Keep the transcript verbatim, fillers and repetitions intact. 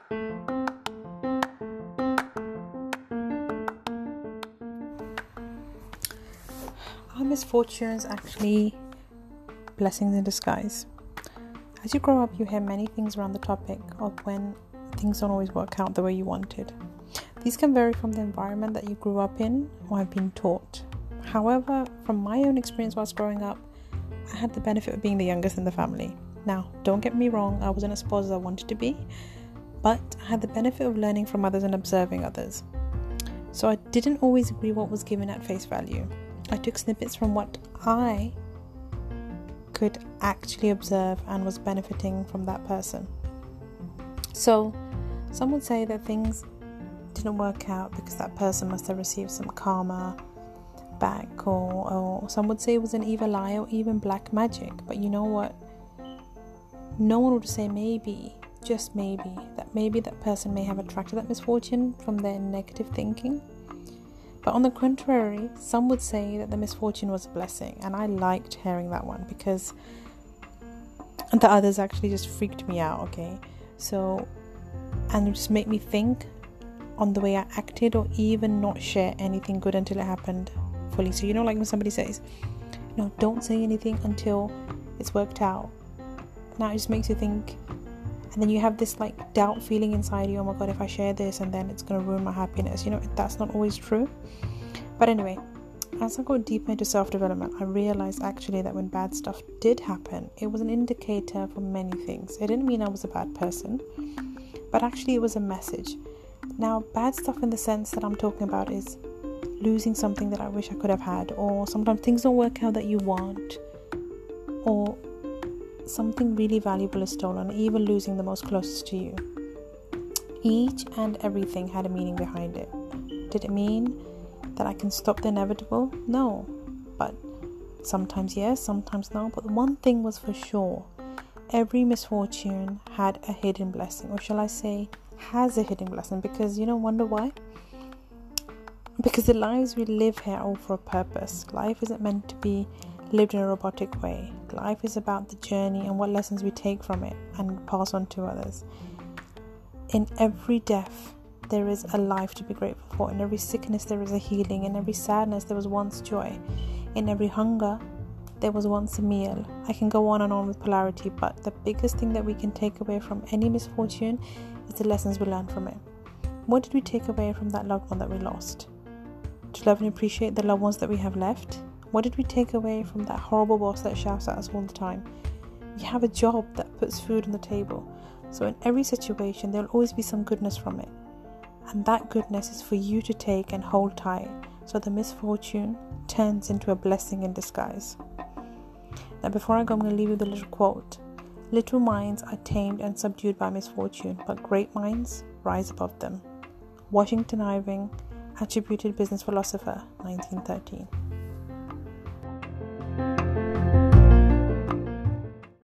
Are misfortunes actually blessings in disguise? As you grow up, you hear many things around the topic of when things don't always work out the way you wanted. These can vary from the environment that you grew up in or have been taught. However, from my own experience whilst growing up, I had the benefit of being the youngest in the family. Now, don't get me wrong, I wasn't as spoiled as I wanted to be, but I had the benefit of learning from others and observing others. So I didn't always agree what was given at face value. I took snippets from what I could actually observe and was benefiting from that person. So some would say that things didn't work out because that person must have received some karma back, or, or some would say it was an evil eye or even black magic. But you know what? No one would say maybe, just maybe, that maybe that person may have attracted that misfortune from their negative thinking. But on the contrary, some would say that the misfortune was a blessing, and I liked hearing that one because the others actually just freaked me out, okay? So, and it just made me think on the way I acted, or even not share anything good until it happened fully. So, you know, like when somebody says, no, don't say anything until it's worked out. Now it just makes you think, and then you have this like doubt feeling inside you, oh my god, if I share this and then it's going to ruin my happiness. You know, that's not always true. But anyway, as I go deeper into self-development, I realized actually that when bad stuff did happen, it was an indicator for many things. It didn't mean I was a bad person, but actually it was a message. Now, bad stuff in the sense that I'm talking about is losing something that I wish I could have had, or sometimes things don't work out that you want, or something really valuable is stolen, even losing the most closest to you. Each and everything had a meaning behind it. Did it mean that I can stop the inevitable? No. But sometimes yes, sometimes no. But one thing was for sure. Every misfortune had a hidden blessing, or shall I say, has a hidden blessing. Because, you know, wonder why? Because the lives we live here are all for a purpose. Life isn't meant to be lived in a robotic way. Life is about the journey and what lessons we take from it and pass on to others. In every death, there is a life to be grateful for. In every sickness, there is a healing. In every sadness, there was once joy. In every hunger, there was once a meal. I can go on and on with polarity, but the biggest thing that we can take away from any misfortune is the lessons we learn from it. What did we take away from that loved one that we lost? To love and appreciate the loved ones that we have left? What did we take away from that horrible boss that shouts at us all the time? We have a job that puts food on the table. So in every situation, there will always be some goodness from it. And that goodness is for you to take and hold tight, so the misfortune turns into a blessing in disguise. Now before I go, I'm going to leave you with a little quote. Little minds are tamed and subdued by misfortune, but great minds rise above them. Washington Irving, Attributed Business Philosopher, nineteen thirteen.